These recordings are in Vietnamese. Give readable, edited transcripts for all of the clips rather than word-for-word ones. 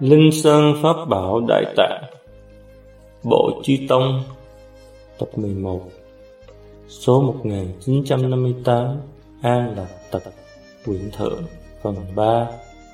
Linh Sơn Pháp Bảo Đại Tạng Bộ Chư Tông Tập 11 Số 1958 An Lạc Tập Quyển Thượng Phần 3.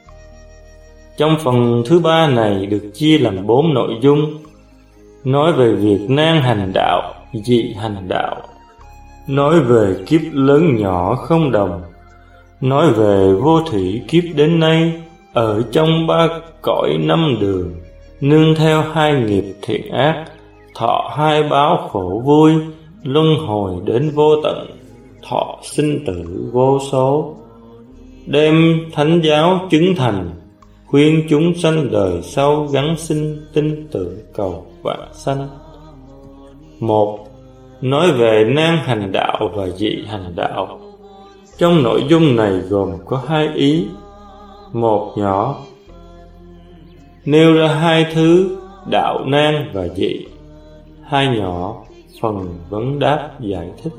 Trong phần thứ 3 này được chia làm 4 nội dung: nói về việc nan hành đạo, dị hành đạo, nói về kiếp lớn nhỏ không đồng, nói về vô thủy kiếp đến nay ở trong 3 cõi 5 đường, nương theo 2 nghiệp thiện ác, thọ 2 báo khổ vui, luân hồi đến vô tận, thọ sinh tử vô số, đem thánh giáo chứng thành, khuyên chúng sanh đời sau gắng sinh tin tưởng cầu vãng sanh. 1. Nói về nan hành đạo và dị hành đạo. Trong nội dung này gồm có 2 ý. Một nhỏ nêu ra 2 thứ đạo nan và dị. 2 nhỏ phần vấn đáp giải thích.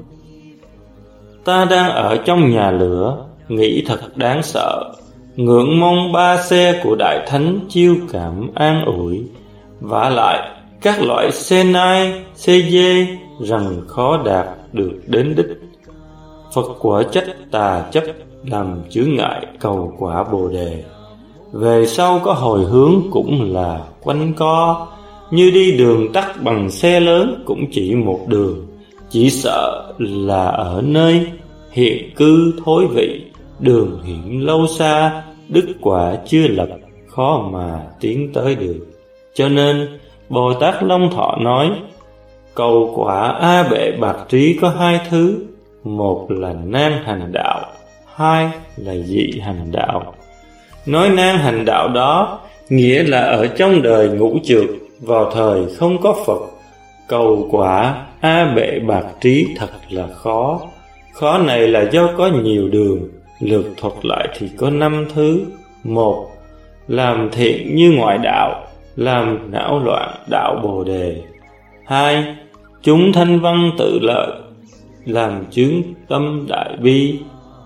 Ta đang ở trong nhà lửa, nghĩ thật đáng sợ, ngưỡng mong 3 xe của Đại Thánh chiêu cảm an ủi. Vả lại các loại xe nai, xe dê rằng khó đạt được đến đích. Phật quả trách tà chấp làm chướng ngại cầu quả Bồ Đề. Về sau có hồi hướng cũng là quanh co, như đi đường tắt bằng xe lớn cũng chỉ một đường. Chỉ sợ là ở nơi hiện cư thối vị, đường hiểm lâu xa, đức quả chưa lập, khó mà tiến tới được. Cho nên Bồ Tát Long Thọ nói, cầu quả A Bệ Bạc Trí có 2 thứ. Một là nan hành đạo, 2 là dị hành đạo. Nói nan hành đạo đó nghĩa là ở trong đời ngũ trược, vào thời không có Phật, cầu quả A Bệ Bạc Trí thật là khó. Khó này là do có nhiều đường, lược thuật lại thì có 5 thứ. 1. Làm thiện như ngoại đạo, làm não loạn đạo Bồ Đề. 2. Chúng thanh văn tự lợi, làm chướng tâm đại bi.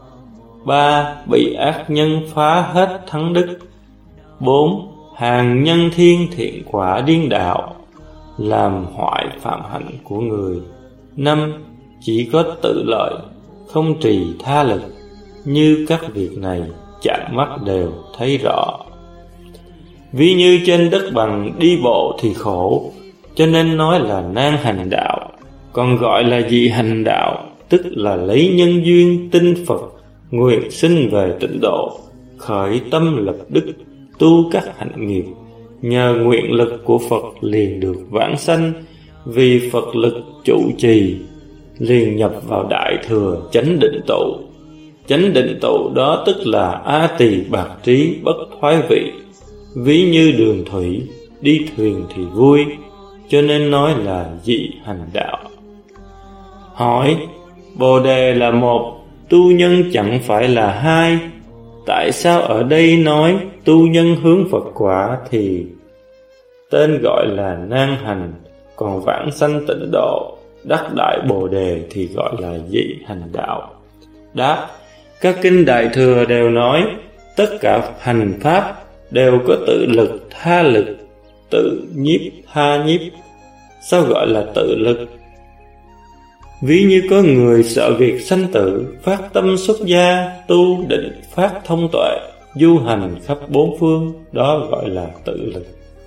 3. Bị ác nhân phá hết thắng đức. 4. Hàng nhân thiên thiện quả điên đạo, làm hoại phạm hạnh của người. 5. Chỉ có tự lợi, không trì tha lực. Như các việc này chạm mắt đều thấy rõ. Ví như trên đất bằng đi bộ thì khổ, cho nên nói là nan hành đạo. Còn gọi là dị hành đạo, tức là lấy nhân duyên tin Phật, nguyện sinh về tịnh độ, khởi tâm lập đức, tu các hạnh nghiệp. Nhờ nguyện lực của Phật liền được vãng sanh, vì Phật lực trụ trì, liền nhập vào đại thừa chánh định tụ. Chánh định tụ đó tức là A Tỳ Bạc Trí bất thoái vị. Ví như đường thủy, đi thuyền thì vui, cho nên nói là dị hành đạo. Hỏi, Bồ Đề là 1, tu nhân chẳng phải là 2. Tại sao ở đây nói tu nhân hướng Phật quả thì tên gọi là nan hành, còn vãng sanh tịnh độ, đắc đại Bồ Đề thì gọi là dị hành đạo? Đáp, các kinh Đại Thừa đều nói tất cả hành pháp đều có tự lực, tha lực, tự nhiếp, tha nhiếp. Sao gọi là tự lực? Ví như có người sợ việc sanh tử, phát tâm xuất gia, tu định phát thông tuệ, du hành khắp 4 phương, đó gọi là tự lực.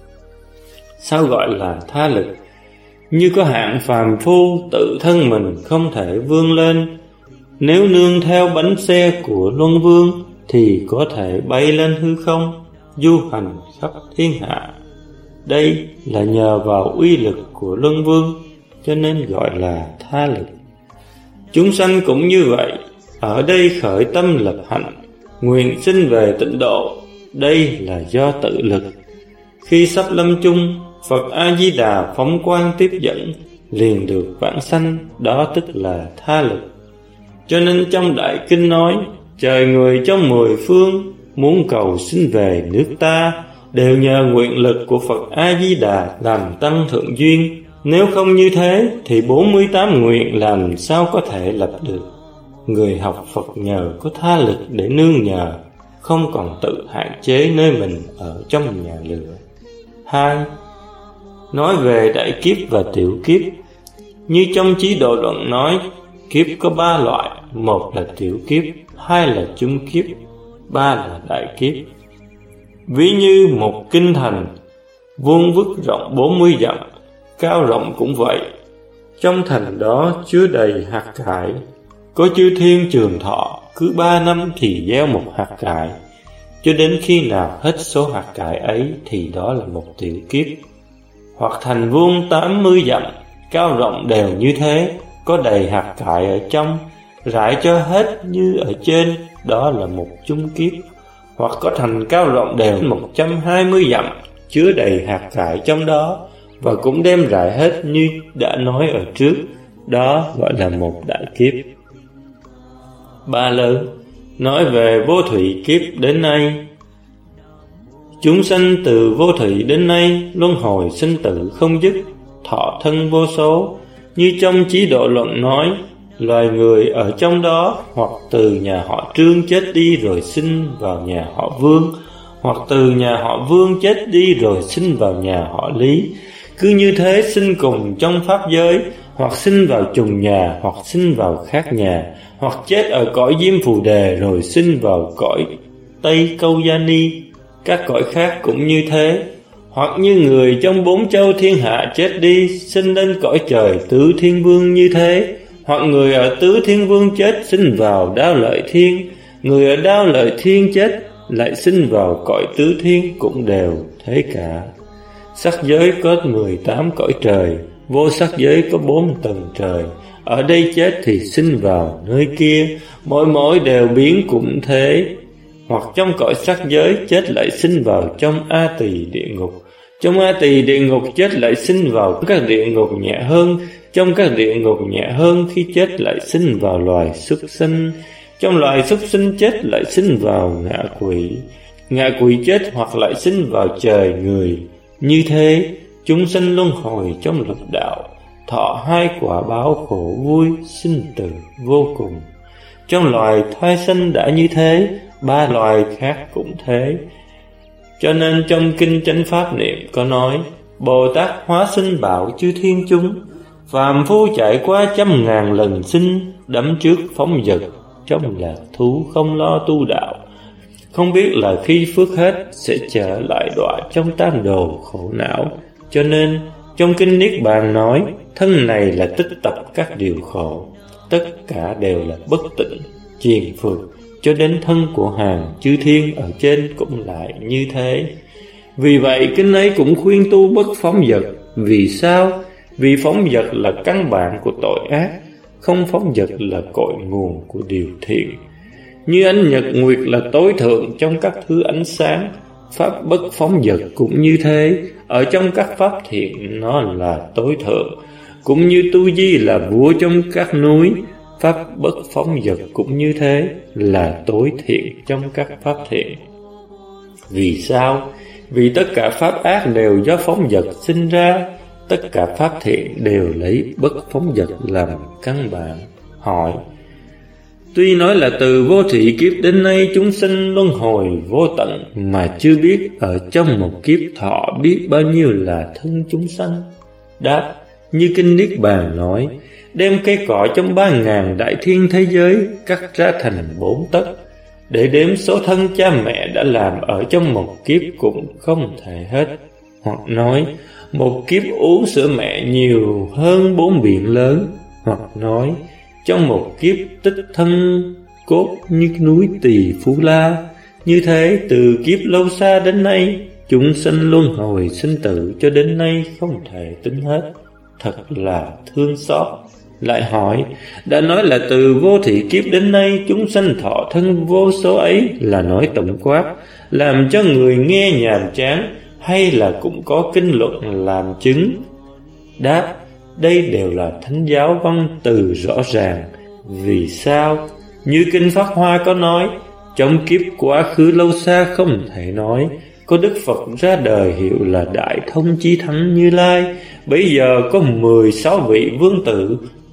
Sao gọi là tha lực? Như có hạng phàm phu tự thân mình không thể vươn lên, nếu nương theo bánh xe của Luân Vương thì có thể bay lên hư không, du hành khắp thiên hạ. Đây là nhờ vào uy lực của Luân Vương, cho nên gọi là tha lực. Chúng sanh cũng như vậy, ở đây khởi tâm lập hạnh, nguyện sinh về tịnh độ, đây là do tự lực. Khi sắp lâm chung, Phật A-di-đà phóng quang tiếp dẫn, liền được vãng sanh, đó tức là tha lực. Cho nên trong Đại Kinh nói, trời người trong 10 phương muốn cầu sinh về nước ta, đều nhờ nguyện lực của Phật A-di-đà làm tăng thượng duyên. Nếu không như thế thì 48 nguyện làm sao có thể lập được. Người học Phật nhờ có tha lực để nương nhờ, không còn tự hạn chế nơi mình ở trong nhà lửa. 2. Nói về đại kiếp và tiểu kiếp. Như trong Chí Độ Luận nói, kiếp có 3 loại: 1 là tiểu kiếp, 2 là chung kiếp, 3 là đại kiếp. Ví như một kinh thành vuông vức rộng 40 dặm, cao rộng cũng vậy. Trong thành đó chứa đầy hạt cải. Có chư thiên trường thọ, cứ 3 năm thì gieo một hạt cải, cho đến khi nào hết số hạt cải ấy thì đó là một tiểu kiếp. Hoặc thành vuông 80 dặm, cao rộng đều như thế, có đầy hạt cải ở trong, rải cho hết như ở trên, đó là một chung kiếp. Hoặc có thành cao rộng đều 120 dặm, chứa đầy hạt cải trong đó, và cũng đem rải hết như đã nói ở trước, đó gọi là một đại kiếp. 3 lớn. Nói về vô thủy kiếp đến nay. Chúng sanh từ vô thủy đến nay luân hồi sinh tử không dứt, thọ thân vô số. Như trong Chí Độ Luận nói, loài người ở trong đó hoặc từ nhà họ Trương chết đi rồi sinh vào nhà họ Vương, hoặc từ nhà họ Vương chết đi rồi sinh vào nhà họ Lý. Cứ như thế sinh cùng trong pháp giới, hoặc sinh vào trùng nhà, hoặc sinh vào khác nhà, hoặc chết ở cõi Diêm Phù Đề rồi sinh vào cõi Tây Câu Gia Ni. Các cõi khác cũng như thế. Hoặc như người trong 4 châu thiên hạ chết đi, sinh lên cõi trời Tứ Thiên Vương như thế. Hoặc người ở Tứ Thiên Vương chết sinh vào Đao Lợi Thiên, người ở Đao Lợi Thiên chết lại sinh vào cõi Tứ Thiên, cũng đều thế cả. Sắc giới có 18 cõi trời, vô sắc giới có 4 tầng trời. Ở đây chết thì sinh vào nơi kia, mỗi đều biến cũng thế. Hoặc trong cõi sắc giới chết lại sinh vào trong A Tỳ địa ngục. Trong A Tỳ địa ngục chết lại sinh vào các địa ngục nhẹ hơn. Trong các địa ngục nhẹ hơn khi chết lại sinh vào loài súc sinh. Trong loài súc sinh chết lại sinh vào ngạ quỷ. Ngạ quỷ chết hoặc lại sinh vào trời người. Như thế, chúng sanh luân hồi trong lục đạo, thọ 2 quả báo khổ vui, sinh tử vô cùng. Trong loài thai sanh đã như thế, 3 loài khác cũng thế. Cho nên trong Kinh Chánh Pháp Niệm có nói, Bồ Tát hóa sinh bảo chư thiên chúng, phàm phu trải qua 100.000 lần sinh, đắm trước phóng dật, trong lạc thú không lo tu đạo. Không biết là khi phước hết sẽ trở lại đọa trong tam đồ khổ não. Cho nên trong Kinh Niết Bàn nói, thân này là tích tập các điều khổ, tất cả đều là bất tịnh, triền phượt, cho đến thân của hàng chư thiên ở trên cũng lại như thế. Vì vậy kinh ấy cũng khuyên tu bất phóng dật. Vì sao? Vì phóng dật là căn bản của tội ác, không phóng dật là cội nguồn của điều thiện. Như ánh nhật nguyệt là tối thượng trong các thứ ánh sáng, pháp bất phóng dật cũng như thế, ở trong các pháp thiện nó là tối thượng. Cũng như Tu Di là vua trong các núi, pháp bất phóng dật cũng như thế, là tối thiện trong các pháp thiện. Vì sao? Vì tất cả pháp ác đều do phóng dật sinh ra, tất cả pháp thiện đều lấy bất phóng dật làm căn bản. Hỏi: tuy nói là từ vô thủy kiếp đến nay chúng sinh luân hồi vô tận, mà chưa biết ở trong một kiếp thọ biết bao nhiêu là thân chúng sanh. Đáp: như Kinh Niết Bàn nói, đem cây cỏ trong 3.000 đại thiên thế giới cắt ra thành 4 tấc, để đếm số thân cha mẹ đã làm ở trong một kiếp cũng không thể hết. Hoặc nói, một kiếp uống sữa mẹ nhiều hơn 4 biển lớn. Hoặc nói, trong một kiếp tích thân cốt như núi Tỳ Phú La. Như thế từ kiếp lâu xa đến nay, chúng sinh luân hồi sinh tử cho đến nay không thể tính hết. Thật là thương xót. Lại hỏi, đã nói là từ vô thủy kiếp đến nay chúng sanh thọ thân vô số ấy là nói tổng quát, làm cho người nghe nhàm chán, hay là cũng có kinh luận làm chứng? Đáp: đây đều là thánh giáo văn từ rõ ràng. Vì sao? Như Kinh Pháp Hoa có nói, trong kiếp quá khứ lâu xa không thể nói, có Đức Phật ra đời hiệu là Đại Thông Chí Thắng Như Lai. Bây giờ có 16 vị vương tử,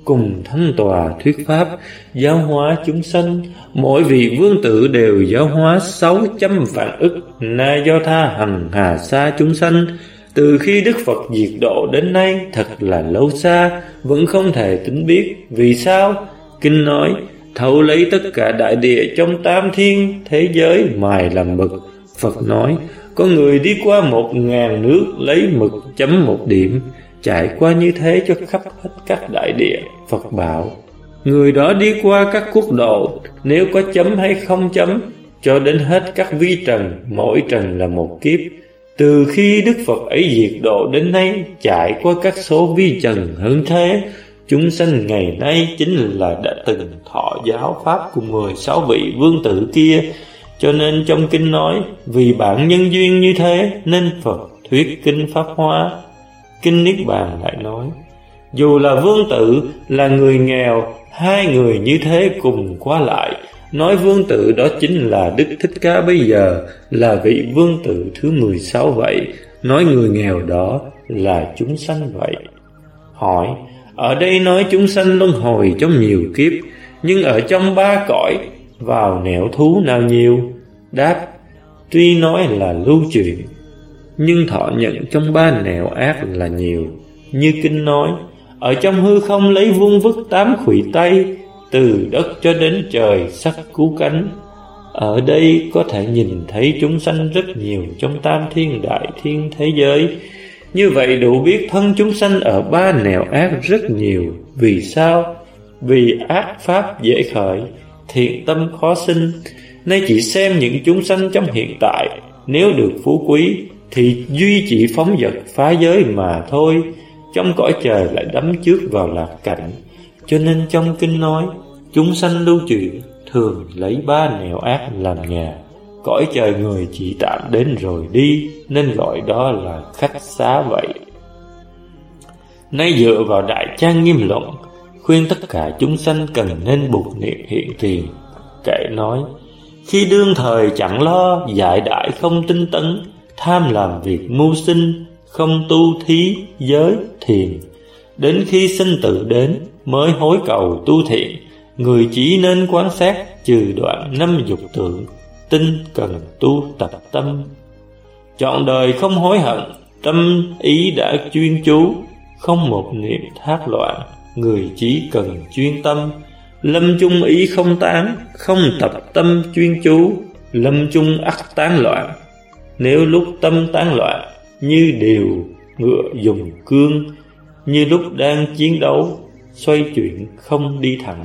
cùng thanh tòa thuyết pháp, giáo hóa chúng sanh. Mỗi vị vương tử đều giáo hóa 600 vạn ức na do tha hằng hà sa chúng sanh. Từ khi Đức Phật diệt độ đến nay thật là lâu xa, vẫn không thể tính biết. Vì sao? Kinh nói, thấu lấy tất cả đại địa trong tam thiên thế giới mài làm mực. Phật nói, có người đi qua 1000 nước lấy mực chấm một điểm, trải qua như thế cho khắp hết các đại địa. Phật bảo, người đó đi qua các quốc độ, nếu có chấm hay không chấm, cho đến hết các vi trần, mỗi trần là một kiếp. Từ khi Đức Phật ấy diệt độ đến nay, trải qua các số vi trần hơn thế. Chúng sanh ngày nay chính là đã từng thọ giáo pháp của 16 vị vương tử kia. Cho nên trong kinh nói, vì bản nhân duyên như thế nên Phật thuyết kinh Pháp Hoa. Kinh Niết Bàn lại nói, dù là vương tử, là người nghèo, hai người như thế cùng qua lại. Nói vương tử đó chính là Đức Thích Ca bây giờ, là vị vương tử thứ 16 vậy. Nói người nghèo đó là chúng sanh vậy. Hỏi, ở đây nói chúng sanh luân hồi trong nhiều kiếp, nhưng ở trong 3 cõi, vào nẻo thú nào nhiều? Đáp, tuy nói là lưu truyền, nhưng thọ nhận trong 3 nẻo ác là nhiều. Như kinh nói, ở trong hư không lấy vuông vức 8 khuỷu tay, từ đất cho đến trời sắc cứu cánh. Ở đây có thể nhìn thấy chúng sanh rất nhiều trong tam thiên đại thiên thế giới. Như vậy đủ biết thân chúng sanh ở 3 nẻo ác rất nhiều. Vì sao? Vì ác pháp dễ khởi, thiện tâm khó sinh. Nay chỉ xem những chúng sanh trong hiện tại, nếu được phú quý thì duy chỉ phóng dật phá giới mà thôi. Trong cõi trời lại đắm trước vào lạc cảnh. Cho nên trong kinh nói, chúng sanh lưu chuyển thường lấy 3 nẻo ác làm nhà. Cõi trời người chỉ tạm đến rồi đi, nên gọi đó là khách xá vậy. Nay dựa vào Đại Trang Nghiêm Luận, khuyên tất cả chúng sanh cần nên buộc niệm hiện tiền. Kệ nói, khi đương thời chẳng lo, giải đại không tinh tấn, tham làm việc mưu sinh, không tu thí, giới, thiền. Đến khi sinh tử đến, mới hối cầu tu thiện. Người chỉ nên quan sát, trừ đoạn 5 dục tưởng, tinh cần tu tập tâm. Trọn đời không hối hận, tâm ý đã chuyên chú, không một niệm thác loạn. Người chỉ cần chuyên tâm, lâm chung ý không tán, không tập tâm chuyên chú, lâm chung ắt tán loạn. Nếu lúc tâm tán loạn, như điều ngựa dùng cương, như lúc đang chiến đấu, xoay chuyển không đi thẳng.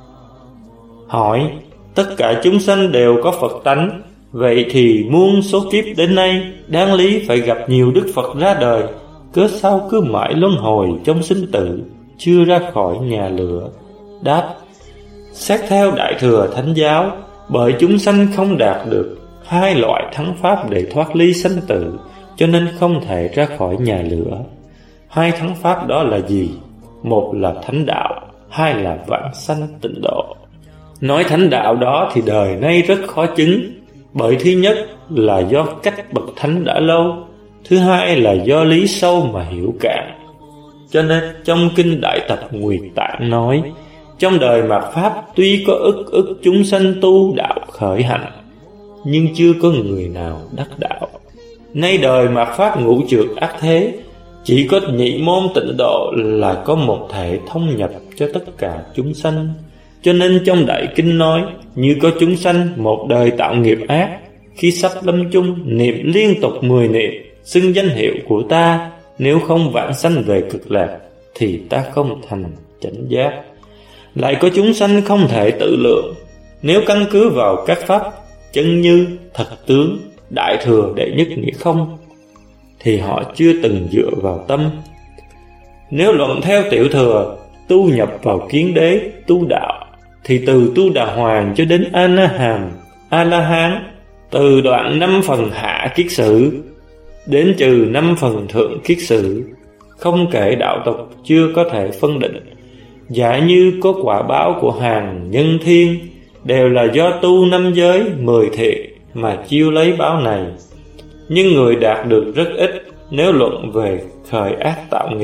Hỏi, tất cả chúng sanh đều có Phật tánh, vậy thì muôn số kiếp đến nay, đáng lý phải gặp nhiều Đức Phật ra đời, cớ sao cứ mãi luân hồi trong sinh tử, chưa ra khỏi nhà lửa? Đáp, xét theo Đại Thừa Thánh Giáo, bởi chúng sanh không đạt được 2 loại thắng pháp để thoát ly sanh tử, cho nên không thể ra khỏi nhà lửa. 2 thắng pháp đó là gì? Một là thánh đạo, 2 là vãng sanh tịnh độ. Nói thánh đạo đó thì đời nay rất khó chứng, bởi thứ nhất là do cách bậc thánh đã lâu, thứ hai là do lý sâu mà hiểu cạn. Cho nên trong kinh Đại Tập Nguyệt Tạng nói, trong đời mạt Pháp tuy có ức chúng sanh tu đạo khởi hạnh, nhưng chưa có người nào đắc đạo. Nay đời mạt Pháp ngũ trược ác thế, chỉ có nhị môn tịnh độ là có một thể thông nhập cho tất cả chúng sanh. Cho nên trong Đại Kinh nói, như có chúng sanh một đời tạo nghiệp ác, khi sắp lâm chung niệm liên tục 10 niệm, xưng danh hiệu của ta, nếu không vãng sanh về cực lạc, thì ta không thành chánh giác. Lại có chúng sanh không thể tự lượng, nếu căn cứ vào các pháp chân như, thật tướng, đại thừa đệ nhất nghĩa không, thì họ chưa từng dựa vào tâm. Nếu luận theo tiểu thừa, tu nhập vào kiến đế, tu đạo, thì từ tu đà hoàng cho đến A-la-hán, từ đoạn 5 phần hạ kiết sử đến trừ 5 phần thượng kiết sử, không kể đạo tục chưa có thể phân định. Giả như có quả báo của hàng nhân thiên, đều là do tu 5 giới 10 thiện mà chiêu lấy báo này. Nhưng người đạt được rất ít. Nếu luận về khởi ác tạo nghiệp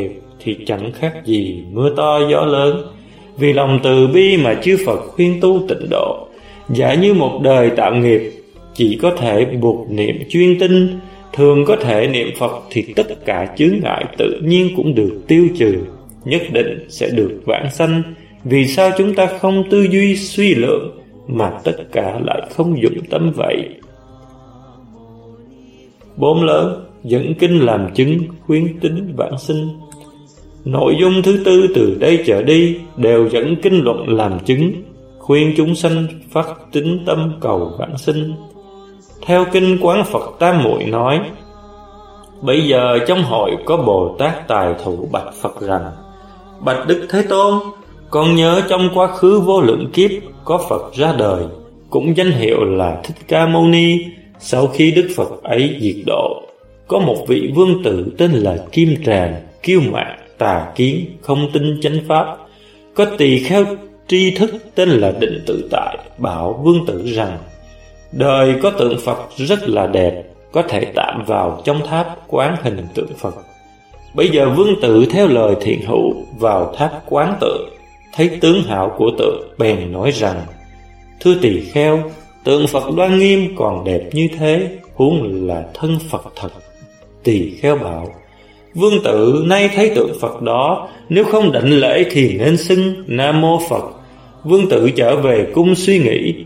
thì chẳng khác gì mưa to gió lớn. Vì lòng từ bi mà chư Phật khuyên tu tịnh độ. Giả như một đời tạo nghiệp chỉ có thể buộc niệm chuyên tinh, thường có thể niệm Phật, thì tất cả chướng ngại tự nhiên cũng được tiêu trừ, nhất định sẽ được vãng sanh. Vì sao chúng ta không tư duy suy lượng, mà tất cả lại không dụng tâm vậy? 4 lớn, dẫn kinh làm chứng, khuyến tính vãng sinh. Nội dung thứ tư từ đây trở đi đều dẫn kinh luận làm chứng, khuyên chúng sanh phát tín tâm cầu vãng sinh. Theo kinh Quán Phật Tam Muội nói: bây giờ trong hội có Bồ Tát Tài Thụ bạch Phật rằng: bạch Đức Thế Tôn, con nhớ trong quá khứ vô lượng kiếp có Phật ra đời, cũng danh hiệu là Thích Ca Mâu Ni. Sau khi Đức Phật ấy diệt độ, có một vị vương tử tên là Kim Tràng, kiêu mạn, tà kiến, không tin chánh pháp. Có tỳ kheo tri thức tên là Định Tự Tại bảo vương tử rằng: đời có tượng Phật rất là đẹp, có thể tạm vào trong tháp quán hình tượng Phật. Bây giờ vương tử theo lời thiện hữu vào tháp quán tượng, thấy tướng hảo của tượng, bèn nói rằng: thưa tỳ kheo, tượng Phật đoan nghiêm còn đẹp như thế, huống là thân Phật thật. Tỳ kheo bảo: vương tử nay thấy tượng Phật đó, nếu không đảnh lễ thì nên xưng Nam Mô Phật. Vương tử trở về cung suy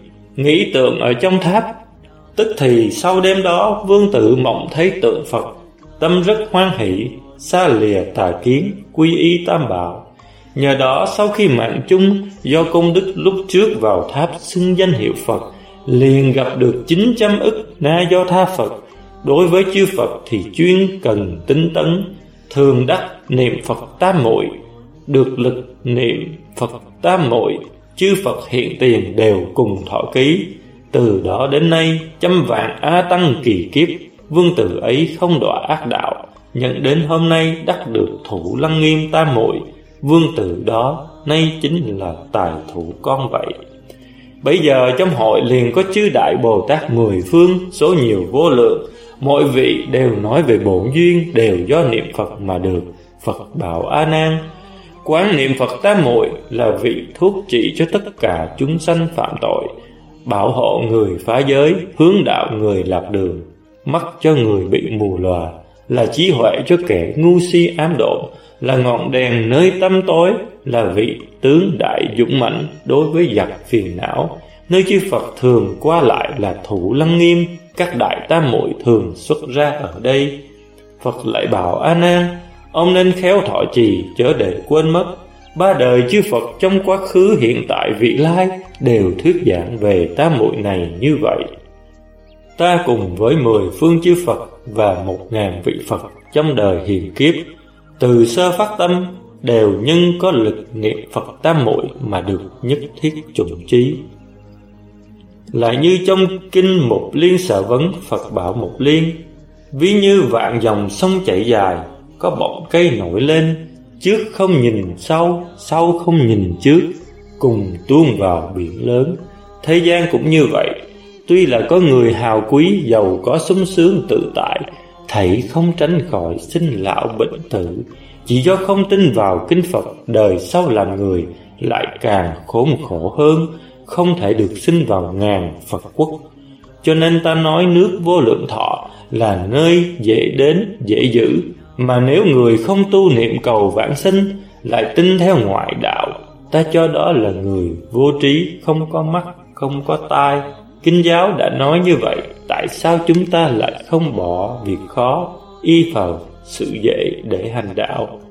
nghĩ tượng ở trong tháp. Tức thì sau đêm đó, vương tử mộng thấy tượng Phật, tâm rất hoan hỷ, xa lìa tà kiến, quy y Tam Bảo. Nhờ đó sau khi mạng chung do công đức lúc trước vào tháp xưng danh hiệu Phật, liền gặp được 900 ức na do tha Phật. Đối với chư Phật thì chuyên cần tinh tấn, thường đắc niệm Phật Tam Muội, được lực niệm Phật Tam Muội, chư Phật hiện tiền đều cùng thọ ký. Từ đó đến nay, trăm vạn A Tăng kỳ kiếp, vương tử ấy không đọa ác đạo, nhận đến hôm nay đắc được thủ Lăng Nghiêm Tam Muội. Vương tử đó nay chính là tài thủ con vậy. Bây giờ trong hội liền có chư Đại Bồ Tát 10 phương, số nhiều vô lượng. Mỗi vị đều nói về bổn duyên, đều do niệm Phật mà được. Phật bảo A Nan: quán niệm Phật Tam Muội là vị thuốc trị cho tất cả chúng sanh phạm tội, bảo hộ người phá giới, hướng đạo người lạc đường, mắt cho người bị mù lòa, là trí huệ cho kẻ ngu si ám độ, là ngọn đèn nơi tăm tối, là vị tướng đại dũng mãnh đối với giặc phiền não. Nơi chư Phật thường qua lại là thủ Lăng Nghiêm, các Đại Tam Muội thường xuất ra ở đây. Phật lại bảo A Nan: ông nên khéo thọ trì, chớ để quên mất. 3 đời chư Phật trong quá khứ, hiện tại, vị lai đều thuyết giảng về Tam Muội này như vậy. Ta cùng với 10 phương chư Phật và 1000 vị Phật trong đời hiền kiếp, từ sơ phát tâm đều nhân có lực niệm Phật Tam Muội mà được nhất thiết chủng trí. Lại như trong kinh Một Liên Sở Vấn, Phật bảo Một Liên: ví như vạn dòng sông chảy dài, có bọng cây nổi lên, trước không nhìn sau, sau không nhìn trước, cùng tuôn vào biển lớn. Thế gian cũng như vậy, tuy là có người hào quý, giàu có, sung sướng tự tại, thảy không tránh khỏi sinh lão bệnh tử. Chỉ do không tin vào kinh Phật, đời sau làm người lại càng khốn khổ hơn, không thể được sinh vào ngàn Phật quốc. Cho nên ta nói nước vô lượng thọ là nơi dễ đến, dễ giữ. Mà nếu người không tu niệm cầu vãng sinh, lại tin theo ngoại đạo, ta cho đó là người vô trí, không có mắt, không có tai. Kinh giáo đã nói như vậy, tại sao chúng ta lại không bỏ việc khó, y vào sự dễ để hành đạo?